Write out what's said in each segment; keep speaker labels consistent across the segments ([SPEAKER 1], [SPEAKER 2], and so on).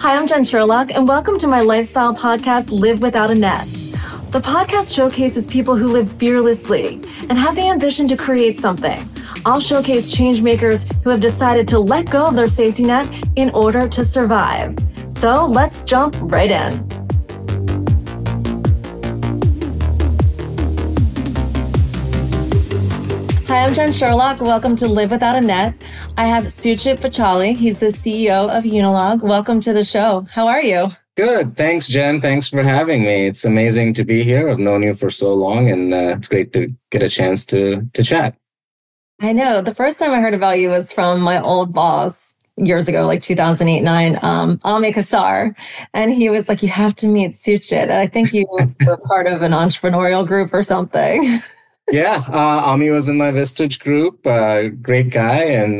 [SPEAKER 1] Hi, I'm Jen Sherlock, and welcome to my lifestyle podcast, Live Without a Net. The podcast showcases people who live fearlessly and have the ambition to create something. I'll showcase change makers who have decided to let go of their safety net in order to survive. So let's jump right in. Hi, I'm Jen Sherlock. Welcome to Live Without a Net. I have Suchit Pachali. He's the CEO of Unilog. Welcome to the show. How are you?
[SPEAKER 2] Good. Thanks, Jen. Thanks for having me. It's amazing to be here. I've known you for so long, and it's great to get a chance to chat.
[SPEAKER 1] I know. The first time I heard about you was from my old boss years ago, like 2008-9, Ami Kassar. And he was like, you have to meet Suchit. And I think you were part of an entrepreneurial group or something.
[SPEAKER 2] Yeah, Ami was in my Vistage group. Great guy, and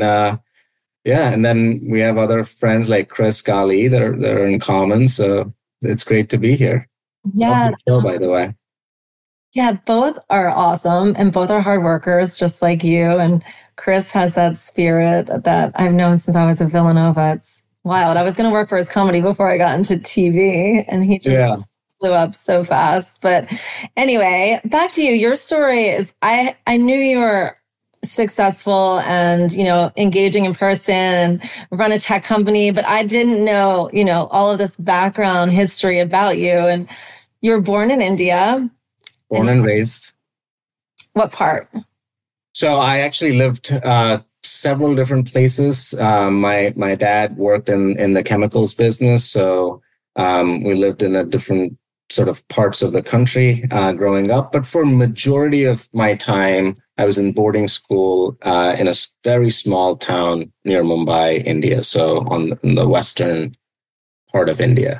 [SPEAKER 2] and then we have other friends like Chris Gali that are in common. So it's great to be here.
[SPEAKER 1] Yeah,
[SPEAKER 2] show, by the way.
[SPEAKER 1] Yeah, both are awesome, and both are hard workers, just like you. And Chris has that spirit that I've known since I was at Villanova. It's wild. I was going to work for his company before I got into TV, and he just blew up so fast. But anyway, back to you. Your story is I knew you were successful and, engaging in person and run a tech company, but I didn't know, all of this background history about you. And you were born in India.
[SPEAKER 2] Born and raised.
[SPEAKER 1] What part?
[SPEAKER 2] So I actually lived several different places. My dad worked in the chemicals business, so we lived in a different sort of parts of the country growing up. But for majority of my time, I was in boarding school in a very small town near Mumbai, India. So in the western part of India.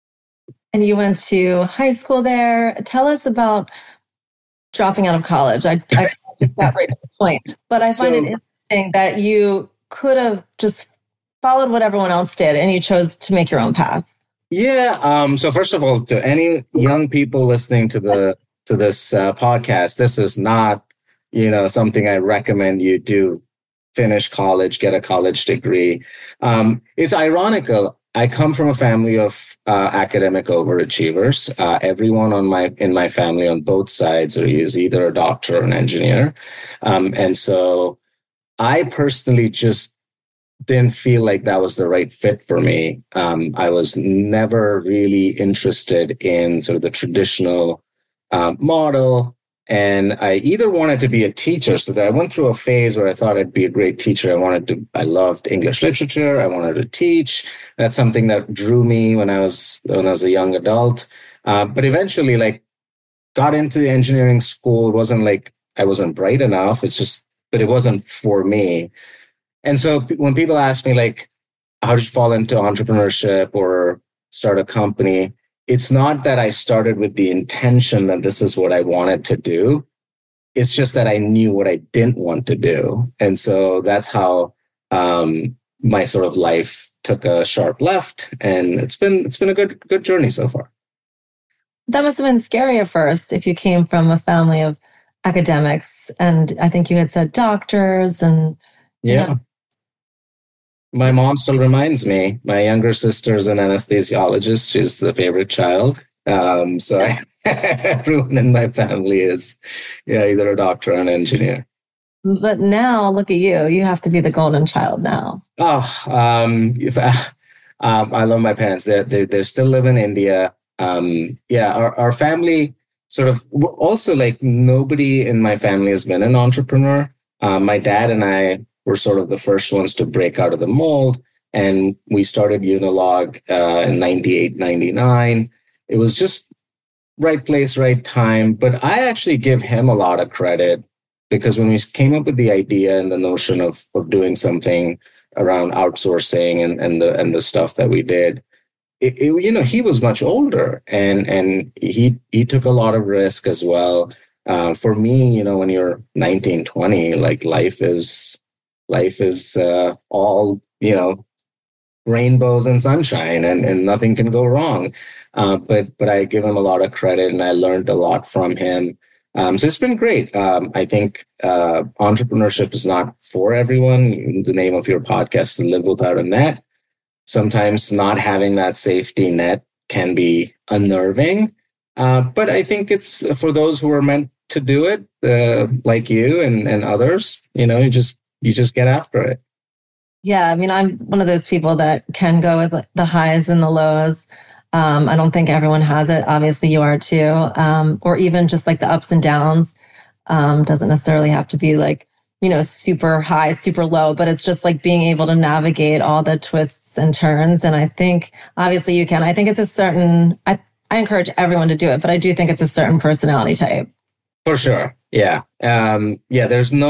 [SPEAKER 1] And you went to high school there. Tell us about dropping out of college. I got right to the point. But I find it interesting that you could have just followed what everyone else did and you chose to make your own path.
[SPEAKER 2] Yeah. So first of all, to any young people listening to this podcast, this is not, something I recommend you do. Finish college, get a college degree. It's ironical. I come from a family of academic overachievers. Everyone in my family on both sides is either a doctor or an engineer. And so I personally just didn't feel like that was the right fit for me. I was never really interested in sort of the traditional model. And I either wanted to be a teacher, so that I went through a phase where I thought I'd be a great teacher. I loved English literature. I wanted to teach. That's something that drew me when I was a young adult. But eventually, got into the engineering school. It wasn't like I wasn't bright enough. But it wasn't for me. And so when people ask me, how did you fall into entrepreneurship or start a company? It's not that I started with the intention that this is what I wanted to do. It's just that I knew what I didn't want to do. And so that's how my sort of life took a sharp left. And it's been a good journey so far.
[SPEAKER 1] That must have been scary at first if you came from a family of academics. And I think you had said doctors and...
[SPEAKER 2] Yeah. My mom still reminds me, my younger sister's an anesthesiologist. She's the favorite child. So everyone in my family is either a doctor or an engineer.
[SPEAKER 1] But now look at you. You have to be the golden child now.
[SPEAKER 2] I love my parents. They still live in India. Our family sort of also nobody in my family has been an entrepreneur. My dad and I were sort of the first ones to break out of the mold. And we started Unilog in 98, 99. It was just right place, right time. But I actually give him a lot of credit because when we came up with the idea and the notion of doing something around outsourcing and the stuff that we did, he was much older and he took a lot of risk as well. For me, when you're 19, 20, life is all, rainbows and sunshine and nothing can go wrong. But I give him a lot of credit and I learned a lot from him. So it's been great. I think entrepreneurship is not for everyone. The name of your podcast is Live Without a Net. sometimes not having that safety net can be unnerving. But I think it's for those who are meant to do it, like you and others, you just get after it.
[SPEAKER 1] Yeah, I mean, I'm one of those people that can go with the highs and the lows. I don't think everyone has it. Obviously, you are too. Or even just like the ups and downs. Doesn't necessarily have to be like, super high, super low, but it's just like being able to navigate all the twists and turns. And I think obviously you can. I think it's I encourage everyone to do it, but I do think it's a certain personality type.
[SPEAKER 2] For sure. Yeah. Yeah.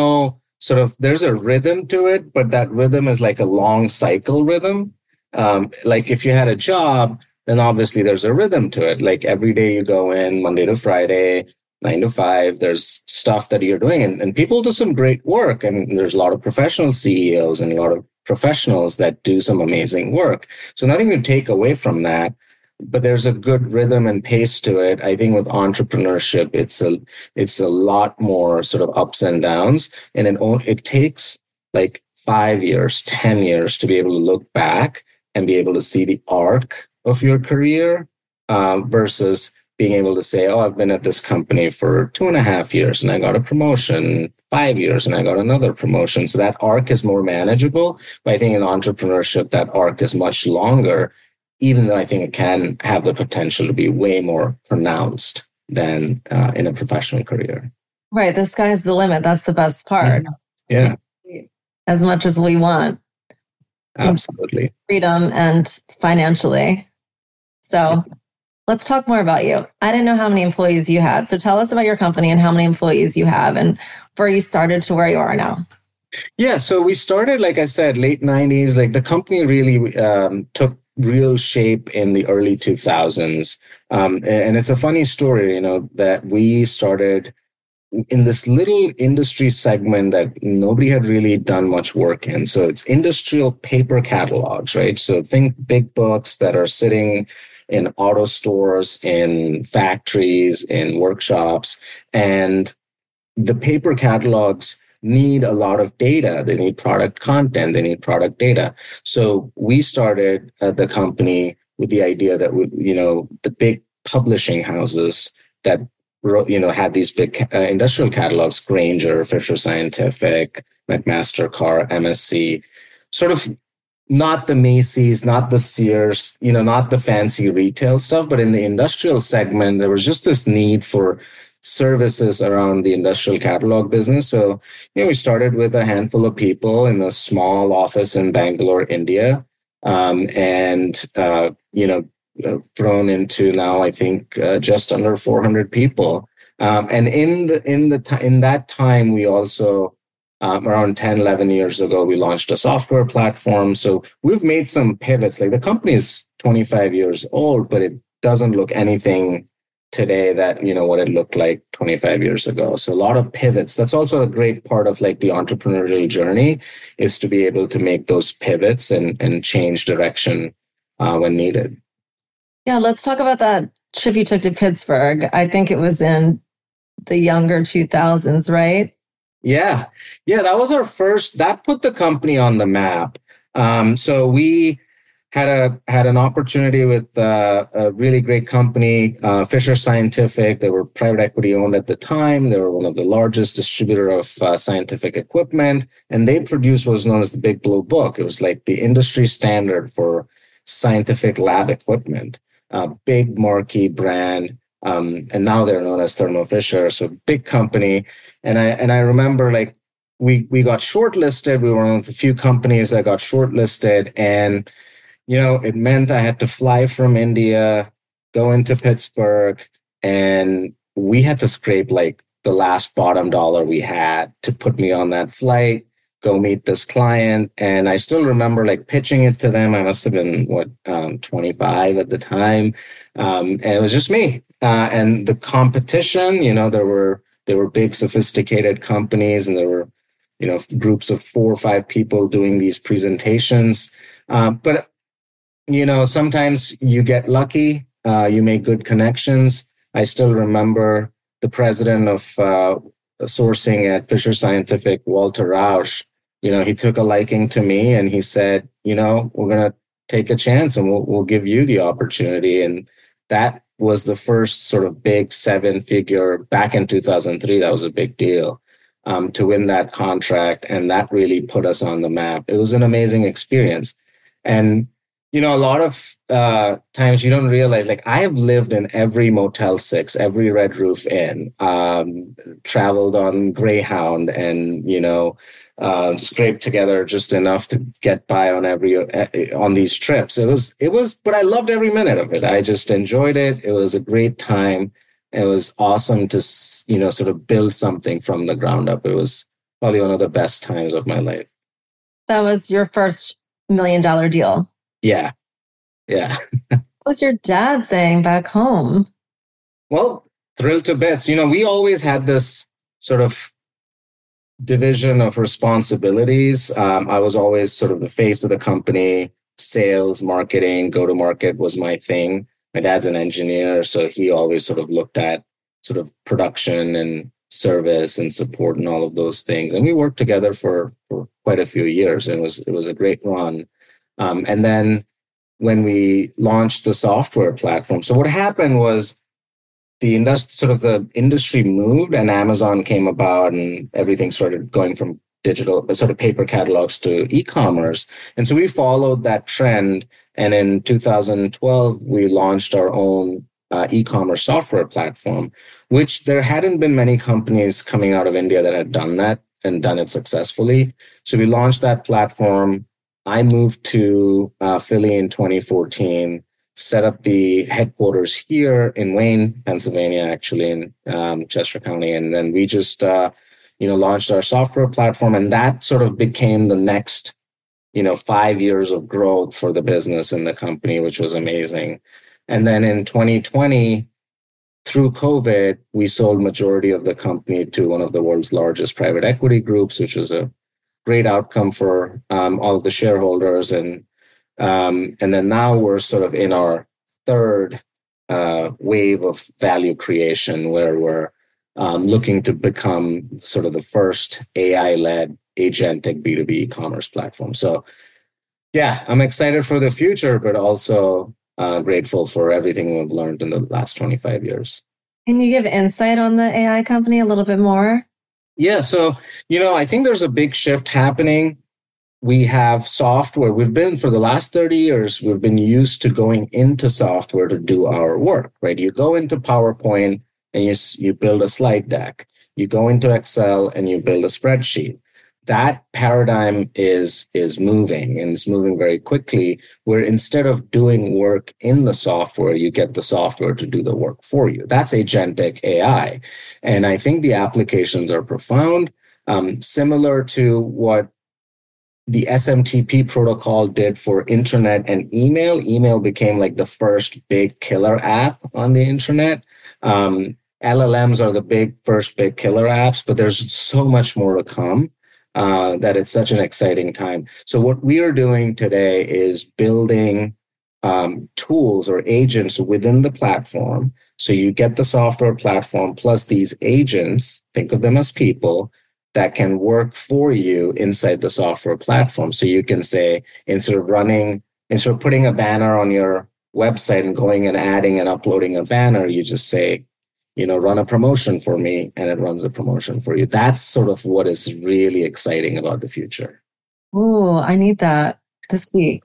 [SPEAKER 2] There's a rhythm to it, but that rhythm is like a long cycle rhythm. Like if you had a job, then obviously there's a rhythm to it. Like every day you go in Monday to Friday, 9 to 5, there's stuff that you're doing and people do some great work. And there's a lot of professional CEOs and a lot of professionals that do some amazing work. So nothing to take away from that, but there's a good rhythm and pace to it. I think with entrepreneurship, it's a lot more sort of ups and downs, and it takes like 5 years, 10 years to be able to look back and be able to see the arc of your career versus being able to say, oh, I've been at this company for 2.5 years and I got a promotion, 5 years and I got another promotion. So that arc is more manageable. But I think in entrepreneurship, that arc is much longer, even though I think it can have the potential to be way more pronounced than in a professional career.
[SPEAKER 1] Right. The sky's the limit. That's the best part.
[SPEAKER 2] Yeah.
[SPEAKER 1] As much as we want.
[SPEAKER 2] Absolutely.
[SPEAKER 1] Freedom and financially. So let's talk more about you. I didn't know how many employees you had. So tell us about your company and how many employees you have and where you started to where you are now.
[SPEAKER 2] Yeah. So we started, like I said, late 90s. Like the company really took real shape in the early 2000s. And it's a funny story, that we started in this little industry segment that nobody had really done much work in. So it's industrial paper catalogs, right? So think big books that are sitting in auto stores, in factories, in workshops. And the paper catalogs need a lot of data. They need product content. They need product data. So we started the company with the idea that, the big publishing houses that, had these big industrial catalogs, Grainger, Fisher Scientific, McMaster-Carr, MSC, sort of not the Macy's, not the Sears, not the fancy retail stuff, but in the industrial segment, there was just this need for services around the industrial catalog business. So, we started with a handful of people in a small office in Bangalore, India, thrown into now, I think, just under 400 people. And in that time, we also around 10, 11 years ago, we launched a software platform. So we've made some pivots. Like the company is 25 years old, but it doesn't look anything today that, what it looked like 25 years ago. So a lot of pivots. That's also a great part of like the entrepreneurial journey, is to be able to make those pivots and change direction when needed.
[SPEAKER 1] Yeah, let's talk about that trip you took to Pittsburgh. I think it was in the younger 2000s, right?
[SPEAKER 2] Yeah. That was our first. That put the company on the map. So we had an opportunity with a really great company, Fisher Scientific. They were private equity owned at the time. They were one of the largest distributor of scientific equipment, and they produced what was known as the Big Blue Book. It was like the industry standard for scientific lab equipment. Big marquee brand. And now they're known as Thermo Fisher, so big company. And I remember like we got shortlisted. We were one of the few companies that got shortlisted, and it meant I had to fly from India, go into Pittsburgh, and we had to scrape like the last bottom dollar we had to put me on that flight, go meet this client. And I still remember like pitching it to them. I must have been 25 at the time, and it was just me. And the competition, there were big sophisticated companies, and there were, groups of 4 or 5 people doing these presentations. But sometimes you get lucky, you make good connections. I still remember the president of sourcing at Fisher Scientific, Walter Rausch. He took a liking to me, and he said, we're going to take a chance and we'll give you the opportunity. And that was the first sort of big 7-figure back in 2003. That was a big deal to win that contract. And that really put us on the map. It was an amazing experience. And, a lot of times you don't realize, like, I have lived in every Motel 6, every Red Roof Inn, traveled on Greyhound and, scraped together just enough to get by on these trips. It was, but I loved every minute of it. I just enjoyed it. It was a great time. It was awesome to, sort of build something from the ground up. It was probably one of the best times of my life.
[SPEAKER 1] That was your first $1 million deal.
[SPEAKER 2] Yeah. Yeah.
[SPEAKER 1] What was your dad saying back home?
[SPEAKER 2] Well, thrilled to bits. We always had this sort of division of responsibilities. I was always sort of the face of the company. Sales, marketing, go-to-market was my thing. My dad's an engineer, so he always sort of looked at sort of production and service and support and all of those things. And we worked together for quite a few years. And it was a great run. And then when we launched the software platform, so what happened was the industry moved and Amazon came about and everything started going from digital, sort of paper catalogs to e-commerce. And so we followed that trend. And in 2012, we launched our own e-commerce software platform, which there hadn't been many companies coming out of India that had done that and done it successfully. So we launched that platform. I moved to Philly in 2014, set up the headquarters here in Wayne, Pennsylvania, actually in Chester County. And then we just, launched our software platform. And that sort of became the next, 5 years of growth for the business and the company, which was amazing. And then in 2020, through COVID, we sold majority of the company to one of the world's largest private equity groups, which was a great outcome for all of the shareholders. And then now we're sort of in our third wave of value creation, where we're looking to become sort of the first AI-led agentic B2B e-commerce platform. So yeah, I'm excited for the future, but also grateful for everything we've learned in the last 25 years.
[SPEAKER 1] Can you give insight on the AI company a little bit more?
[SPEAKER 2] Yeah. So, I think there's a big shift happening. We have software. We've been, for the last 30 years, we've been used to going into software to do our work, right? You go into PowerPoint and you build a slide deck. You go into Excel and you build a spreadsheet. That paradigm is moving, and it's moving very quickly, where instead of doing work in the software, you get the software to do the work for you. That's agentic AI. And I think the applications are profound, similar to what the SMTP protocol did for internet and email. Email became like the first big killer app on the internet. LLMs are the first big killer apps, but there's so much more to come. That it's such an exciting time. So what we are doing today is building tools or agents within the platform. So you get the software platform plus these agents, think of them as people, that can work for you inside the software platform. So you can say, instead of putting a banner on your website and going and adding and uploading a banner, you just say, run a promotion for me, and it runs a promotion for you. That's sort of what is really exciting about the future.
[SPEAKER 1] Oh, I need that this week.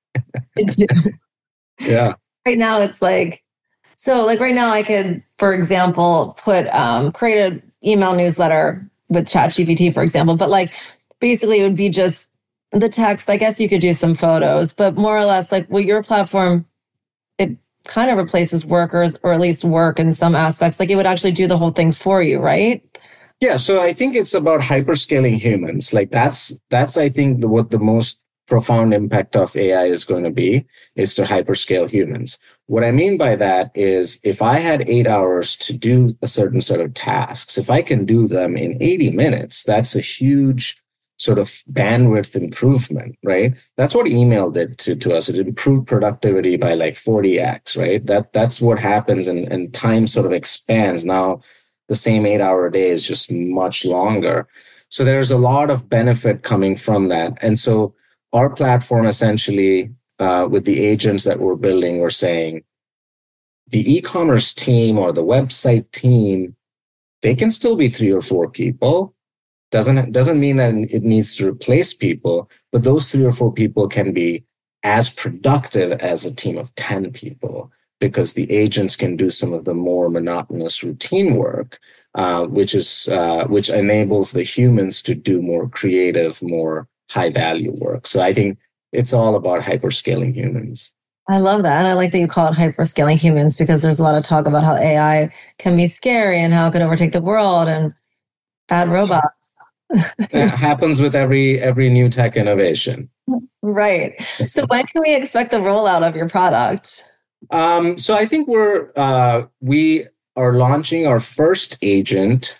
[SPEAKER 2] Yeah.
[SPEAKER 1] Right now it's like, right now I could, for example, create an email newsletter with ChatGPT, for example, but basically it would be just the text. I guess you could do some photos, but more or less your platform, it kind of replaces workers, or at least work in some aspects. It would actually do the whole thing for you, right?
[SPEAKER 2] Yeah. So I think it's about hyperscaling humans. That's I think what the most profound impact of AI is going to be, is to hyperscale humans. What I mean by that is, if I had 8 hours to do a certain set of tasks, if I can do them in 80 minutes, that's a huge sort of bandwidth improvement, right? That's what email did to us. It improved productivity by 40x, right? That's what happens, and time sort of expands. Now the same 8-hour day is just much longer. So there's a lot of benefit coming from that. And so our platform essentially with the agents that we're building, we're saying the e-commerce team or the website team, they can still be 3 or 4 people. Doesn't mean that it needs to replace people, but those 3 or 4 people can be as productive as a team of 10 people, because the agents can do some of the more monotonous routine work, which enables the humans to do more creative, more high value work. So I think it's all about hyperscaling humans.
[SPEAKER 1] I love that. And I like that you call it hyperscaling humans, because there's a lot of talk about how AI can be scary and how it could overtake the world and bad robots.
[SPEAKER 2] That happens with every new tech innovation.
[SPEAKER 1] Right. So when can we expect the rollout of your product?
[SPEAKER 2] So I think we are launching our first agent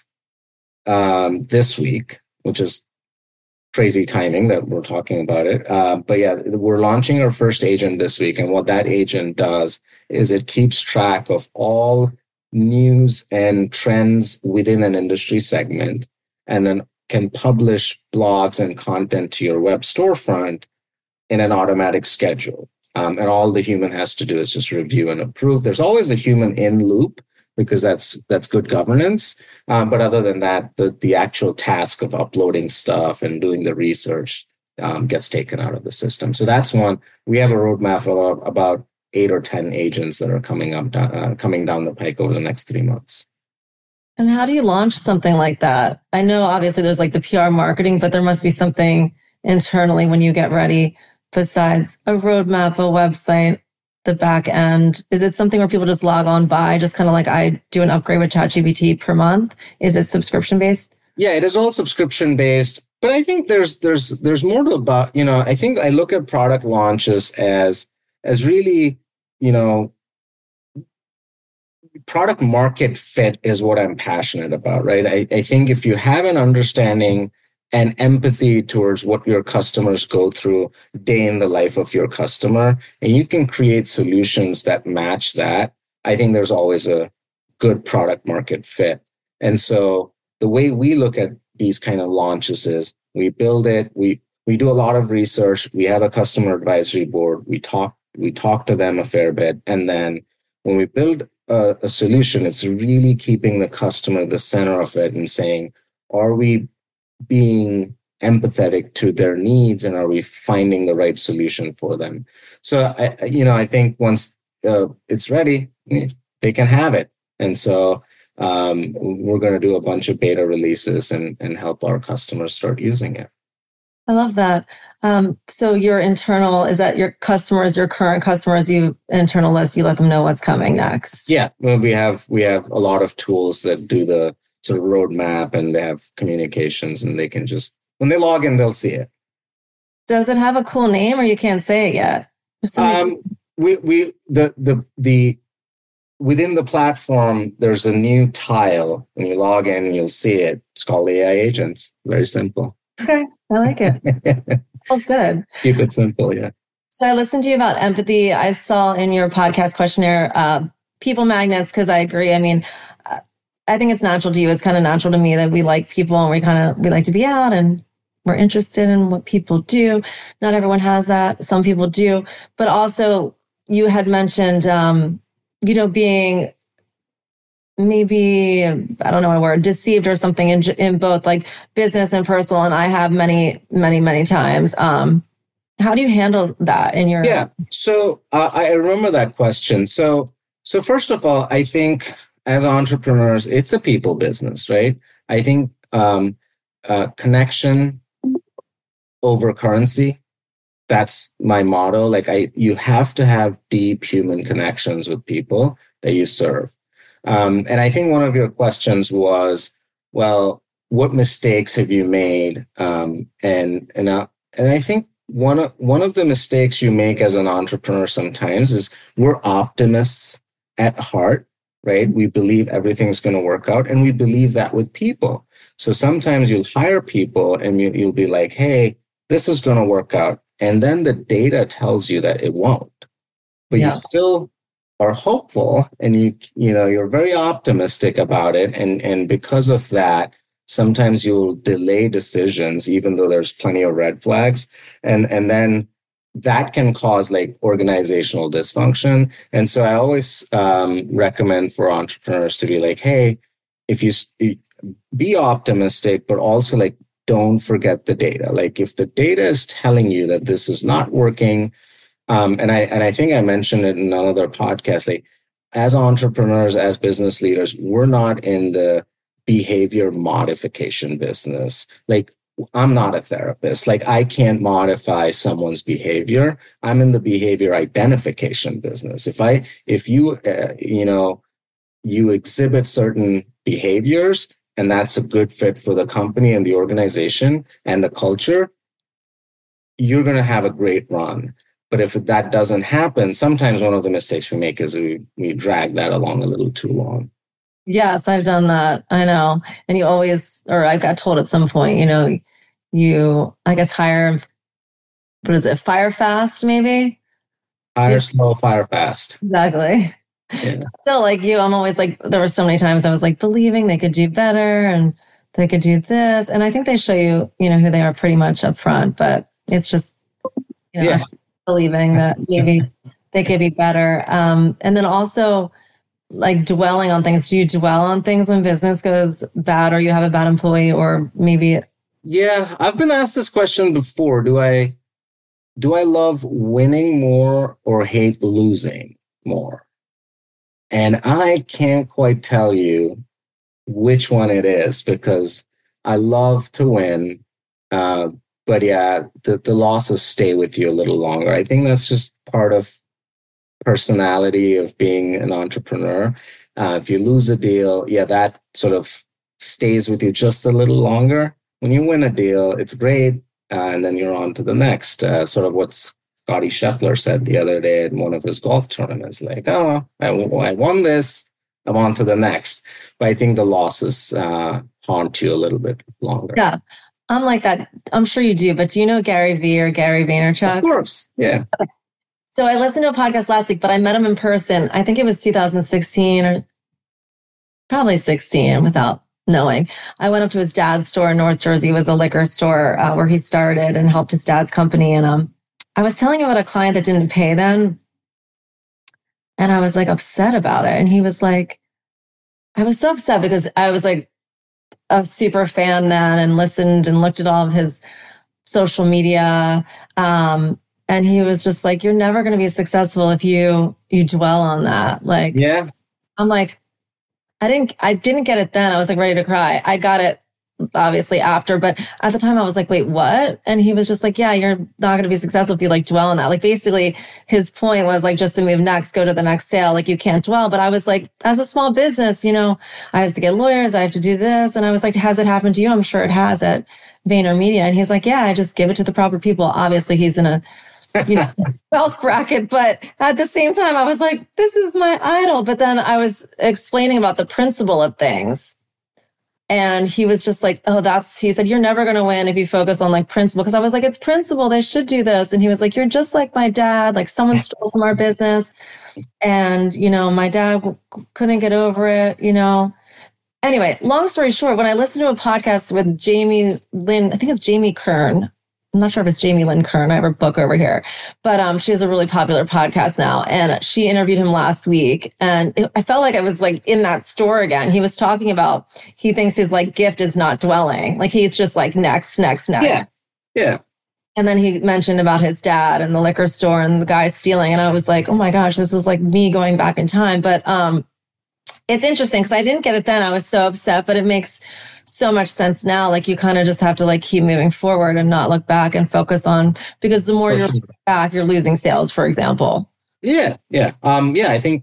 [SPEAKER 2] this week, which is crazy timing that we're talking about it. But yeah, we're launching our first agent this week. And what that agent does is it keeps track of all news and trends within an industry segment, and then can publish blogs and content to your web storefront in an automatic schedule. And all the human has to do is just review and approve. There's always a human in loop, because that's good governance. But other than that, the actual task of uploading stuff and doing the research gets taken out of the system. So that's one. We have a roadmap of about 8 or 10 agents that are coming down the pike over the next 3 months.
[SPEAKER 1] And how do you launch something like that? I know obviously there's like the PR marketing, but there must be something internally when you get ready besides a roadmap, a website, the back end. Is it something where people just log on by, just kind of like I do an upgrade with ChatGPT per month? Is it subscription based?
[SPEAKER 2] Yeah, it is all subscription based, but I think there's more to about, I think I look at product launches as really, product market fit is what I'm passionate about, right? I think if you have an understanding and empathy towards what your customers go through day in the life of your customer, and you can create solutions that match that, I think there's always a good product market fit. And so the way we look at these kind of launches is we build it, we do a lot of research, we have a customer advisory board, we talk to them a fair bit, and then when we build a solution, it's really keeping the customer at the center of it and saying, are we being empathetic to their needs, and are we finding the right solution for them? So I think once it's ready, they can have it. And so we're going to do a bunch of beta releases and help our customers start using it.
[SPEAKER 1] I love that. So your internal, is that your customers, your current customers, you internal list, you let them know what's coming next?
[SPEAKER 2] Yeah, well, we have a lot of tools that do the sort of roadmap, and they have communications, and they can just, when they log in, they'll see it.
[SPEAKER 1] Does it have a cool name, or you can't say it yet?
[SPEAKER 2] Within the platform, there's a new tile. When you log in, you'll see it. It's called AI Agents. Very simple.
[SPEAKER 1] Okay, I like it. Feels good.
[SPEAKER 2] Keep it simple, yeah.
[SPEAKER 1] So I listened to you about empathy. I saw in your podcast questionnaire, people magnets, because I agree. I mean, I think it's natural to you. It's kind of natural to me that we like people, and we like to be out, and we're interested in what people do. Not everyone has that. Some people do. But also you had mentioned, being maybe, I don't know a word, deceived or something in both like business and personal. And I have many, many, many times. How do you handle that in your?
[SPEAKER 2] Yeah. So I remember that question. So first of all, I think as entrepreneurs, it's a people business, right? I think connection over currency. That's my motto. Like you have to have deep human connections with people that you serve. And I think one of your questions was, well, what mistakes have you made? And I think one of the mistakes you make as an entrepreneur sometimes is we're optimists at heart, right? We believe everything's going to work out, and we believe that with people. So sometimes you'll hire people and you'll be like, hey, this is going to work out. And then the data tells you that it won't. But you still are hopeful, and you're very optimistic about it. And because of that, sometimes you'll delay decisions, even though there's plenty of red flags. And then that can cause like organizational dysfunction. And so I always recommend for entrepreneurs to be like, hey, if you be optimistic, but also like don't forget the data. Like if the data is telling you that this is not working, and I think I mentioned it in another podcast, like as entrepreneurs, as business leaders, we're not in the behavior modification business. Like I'm not a therapist. Like I can't modify someone's behavior. I'm in the behavior identification business. If you, you exhibit certain behaviors and that's a good fit for the company and the organization and the culture, you're going to have a great run. But if that doesn't happen, sometimes one of the mistakes we make is we drag that along a little too long.
[SPEAKER 1] Yes, I've done that. I know. And you always, or I got told at some point, you, I guess, hire, what is it, fire fast, maybe?
[SPEAKER 2] Hire slow, fire fast.
[SPEAKER 1] Exactly.
[SPEAKER 2] Yeah.
[SPEAKER 1] So like you, I'm always like, there were so many times I was like believing they could do better and they could do this. And I think they show you, who they are pretty much up front, but it's just, believing that maybe they could be better. And then also like dwelling on things. Do you dwell on things when business goes bad or you have a bad employee or maybe?
[SPEAKER 2] Yeah, I've been asked this question before. Do I love winning more or hate losing more? And I can't quite tell you which one it is because I love to win. But yeah, the losses stay with you a little longer. I think that's just part of personality of being an entrepreneur. If you lose a deal, that sort of stays with you just a little longer. When you win a deal, it's great. And then you're on to the next, sort of what Scotty Scheffler said the other day at one of his golf tournaments, like, oh, I won this, I'm on to the next. But I think the losses haunt you a little bit longer.
[SPEAKER 1] Yeah. I'm like that. I'm sure you do, but do you know Gary Vee or Gary Vaynerchuk?
[SPEAKER 2] Of course. Yeah.
[SPEAKER 1] So I listened to a podcast last week, but I met him in person. I think it was 2016 or probably 16 without knowing. I went up to his dad's store in North Jersey. It was a liquor store where he started and helped his dad's company. And I was telling him about a client that didn't pay them. And I was like upset about it. And he was like, I was so upset because I was like, a super fan then and listened and looked at all of his social media. And he was just like, you're never going to be successful if you dwell on that. Like,
[SPEAKER 2] yeah,
[SPEAKER 1] I'm like, I didn't get it then. I was like ready to cry. I got it obviously after, but at the time I was like, wait, what? And he was just like, yeah, you're not going to be successful if you like dwell on that. Like basically his point was like, just to move next, go to the next sale. Like you can't dwell. But I was like, as a small business, I have to get lawyers. I have to do this. And I was like, has it happened to you? I'm sure it has at VaynerMedia. And he's like, yeah, I just give it to the proper people. Obviously he's in a wealth bracket. But at the same time, I was like, this is my idol. But then I was explaining about the principle of things. And he was just like, he said, you're never going to win if you focus on like principle. Cause I was like, it's principle. They should do this. And he was like, you're just like my dad. Like someone stole from our business. And, my dad couldn't get over it, Anyway, long story short, when I listened to a podcast with Jamie Lynn, I think it's Jamie Kern. I'm not sure if it's Jamie Lynn Kern. I have her book over here, but she has a really popular podcast now. And she interviewed him last week. And I felt like I was like in that store again. He was talking about, he thinks his like gift is not dwelling. Like he's just like next.
[SPEAKER 2] Yeah. Yeah.
[SPEAKER 1] And then he mentioned about his dad and the liquor store and the guy stealing. And I was like, oh my gosh, this is like me going back in time. But it's interesting because I didn't get it then. I was so upset, but it makes so much sense now. Like you kind of just have to like keep moving forward and not look back and focus on, because the more you're looking back, you're losing sales, for example.
[SPEAKER 2] Yeah. I think,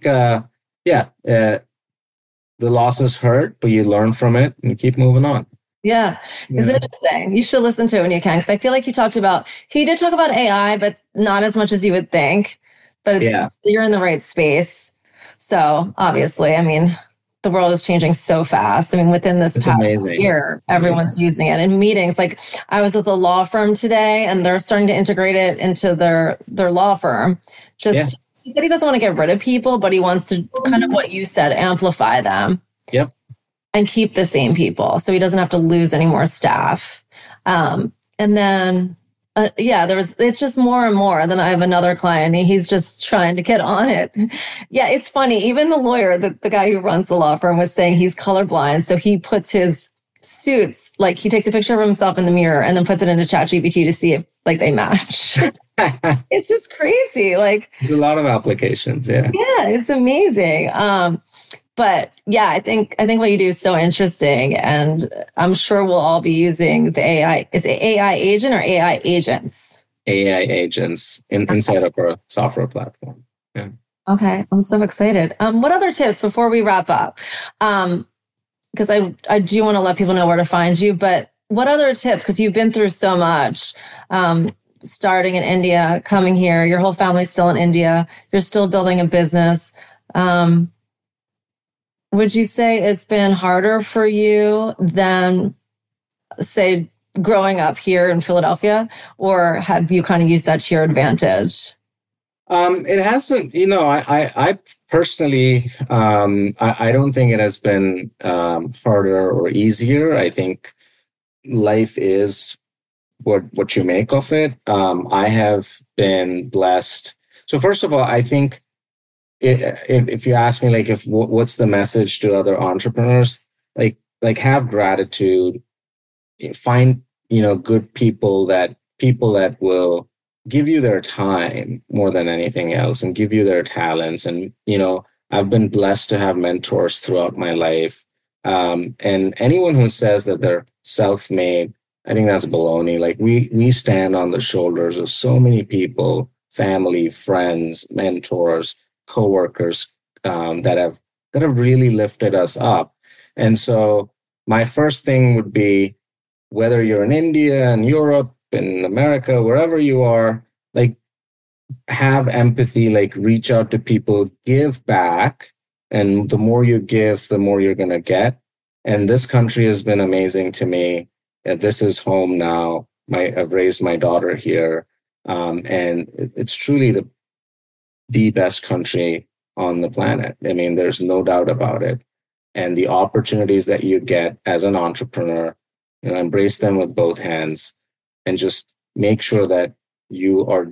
[SPEAKER 2] the losses hurt, but you learn from it and keep moving on.
[SPEAKER 1] Yeah. It's interesting. You should listen to it when you can. Cause I feel like he did talk about AI, but not as much as you would think, but you're in the right space. So obviously, I mean, the world is changing so fast. I mean, within this past year, everyone's using it in meetings. Like I was with a law firm today and they're starting to integrate it into their law firm. He said he doesn't want to get rid of people, but he wants to kind of what you said, amplify them.
[SPEAKER 2] Yep.
[SPEAKER 1] And keep the same people. So he doesn't have to lose any more staff. And then it's just more and more. And then I have another client, and he's just trying to get on it. Yeah, it's funny. Even the lawyer, the guy who runs the law firm, was saying he's colorblind. So he puts his suits, like he takes a picture of himself in the mirror and then puts it into ChatGPT to see if like they match. It's just crazy. Like
[SPEAKER 2] there's a lot of applications. Yeah.
[SPEAKER 1] Yeah, it's amazing. But yeah, I think what you do is so interesting, and I'm sure we'll all be using the AI. Is it AI agent or AI agents?
[SPEAKER 2] AI agents inside of our software platform. Yeah.
[SPEAKER 1] Okay, I'm so excited. What other tips before we wrap up? Because I do want to let people know where to find you, but what other tips? Because you've been through so much. Starting in India, coming here, your whole family's still in India. You're still building a business. Would you say it's been harder for you than, say, growing up here in Philadelphia, or have you kind of used that to your advantage?
[SPEAKER 2] It hasn't, I personally, I don't think it has been harder or easier. I think life is what you make of it. I have been blessed. So first of all, I think if you ask me, like, what's the message to other entrepreneurs, like have gratitude, find, good people that will give you their time more than anything else and give you their talents. And, I've been blessed to have mentors throughout my life. And anyone who says that they're self-made, I think that's baloney. Like we stand on the shoulders of so many people, family, friends, mentors, coworkers, that have really lifted us up. And so my first thing would be, whether you're in India and Europe, in America, wherever you are, like have empathy, like reach out to people, give back. And the more you give, the more you're going to get. And this country has been amazing to me. This is home now. I've raised my daughter here. And it's truly the best country on the planet. I mean, there's no doubt about it. And the opportunities that you get as an entrepreneur, embrace them with both hands and just make sure that you are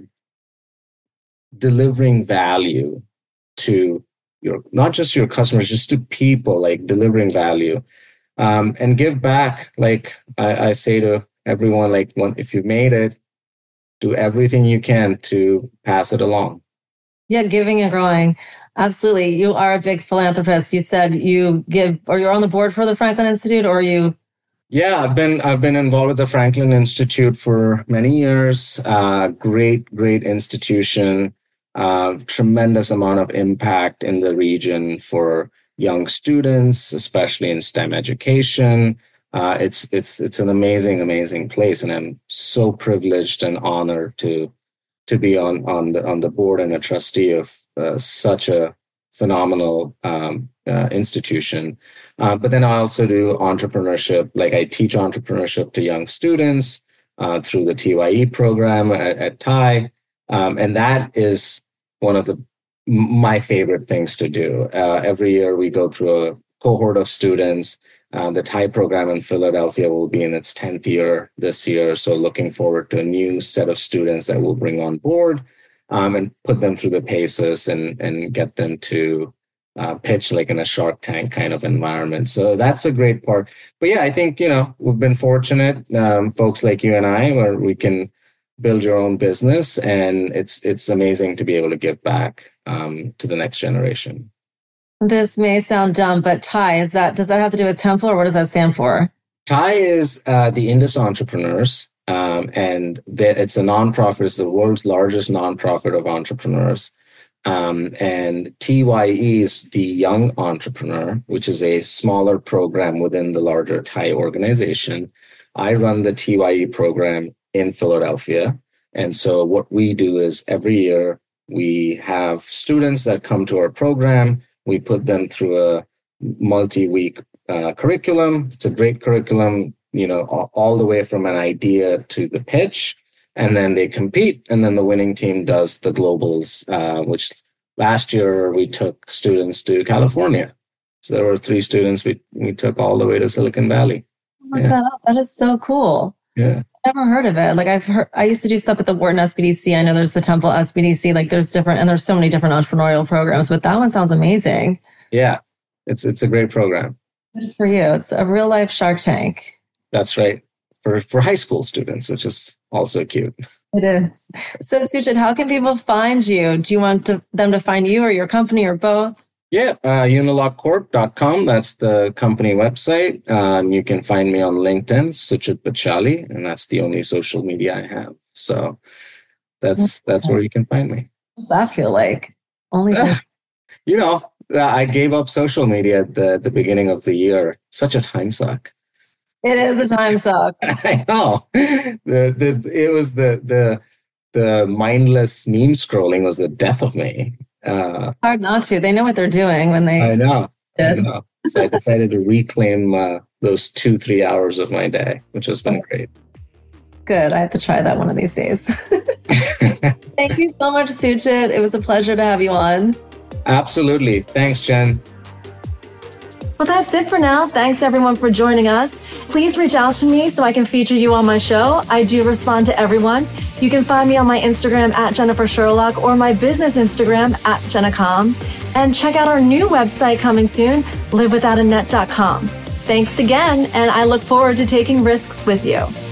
[SPEAKER 2] delivering value to not just your customers, just to people, like delivering value, and give back. Like I say to everyone, like if you've made it, do everything you can to pass it along.
[SPEAKER 1] Yeah, giving and growing. Absolutely. You are a big philanthropist. You said you give, or you're on the board for the Franklin Institute, or you?
[SPEAKER 2] Yeah, I've been involved with the Franklin Institute for many years. Great institution. Tremendous amount of impact in the region for young students, especially in STEM education. It's an amazing place, and I'm so privileged and honored to be on the board and a trustee of such a phenomenal institution. But then I also do entrepreneurship. Like I teach entrepreneurship to young students through the TYE program at TIE, and that is one of my favorite things to do. Every year we go through a cohort of students. The TIE program in Philadelphia will be in its 10th year this year. So looking forward to a new set of students that we'll bring on board and put them through the paces and get them to pitch like in a Shark Tank kind of environment. So that's a great part. But yeah, I think, we've been fortunate, folks like you and I, where we can build your own business, and it's amazing to be able to give back to the next generation.
[SPEAKER 1] This may sound dumb, but TIE, does that have to do with Temple, or what does that stand for?
[SPEAKER 2] TIE is the Indus Entrepreneurs, and it's a nonprofit. It's the world's largest nonprofit of entrepreneurs. And TYE is the Young Entrepreneur, which is a smaller program within the larger TIE organization. I run the TYE program in Philadelphia. And so what we do is every year we have students that come to our program. We put them through a multi-week curriculum. It's a great curriculum, all the way from an idea to the pitch. And then they compete. And then the winning team does the globals, which last year we took students to California. So there were 3 students we took all the way to Silicon Valley.
[SPEAKER 1] Oh my God, that is so cool.
[SPEAKER 2] Yeah.
[SPEAKER 1] Never heard of it. Like I used to do stuff at the Wharton SBDC. I know there's the Temple SBDC. Like there's so many different entrepreneurial programs, but that one sounds amazing.
[SPEAKER 2] Yeah, it's a great program.
[SPEAKER 1] Good for you. It's a real life Shark Tank.
[SPEAKER 2] That's right. For high school students, which is also cute.
[SPEAKER 1] It is. So Suchit, how can people find you? Do you want them to find you or your company or both?
[SPEAKER 2] Yeah, unilockcorp.com. That's the company website. You can find me on LinkedIn, Suchit Bachali, and that's the only social media I have. So that's where you can find me.
[SPEAKER 1] What does that feel like?
[SPEAKER 2] I gave up social media at the beginning of the year. Such a time suck.
[SPEAKER 1] It is a time suck.
[SPEAKER 2] I know. It was the mindless meme scrolling was the death of me.
[SPEAKER 1] Hard not to. They know what they're doing when they.
[SPEAKER 2] I know. So I decided to reclaim those 2-3 hours of my day, which has been great.
[SPEAKER 1] Good. I have to try that one of these days. Thank you so much, Suchit. It was a pleasure to have you on.
[SPEAKER 2] Absolutely. Thanks, Jen.
[SPEAKER 1] Well, that's it for now. Thanks everyone for joining us. Please reach out to me so I can feature you on my show. I do respond to everyone. You can find me on my Instagram at Jennifer Sherlock or my business Instagram at JennaCom. And check out our new website coming soon, livewithoutanet.com. Thanks again, and I look forward to taking risks with you.